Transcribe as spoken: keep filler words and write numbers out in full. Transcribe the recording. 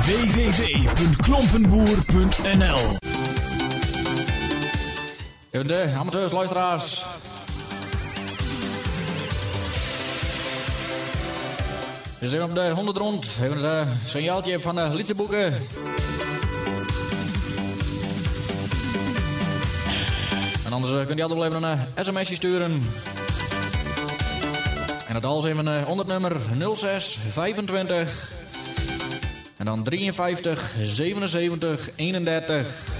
w w w punt klompenboer punt n l. Even de amateurs, luisteraars. We zijn op de honderd rond. Even een uh, signaaltje van de liedjeboeken. En anders uh, kunt u altijd wel even een uh, sms'je sturen. En dat alles even uh, onder het nummer nul zes vijfentwintig. En dan drieënvijftig zevenenzeventig eenendertig.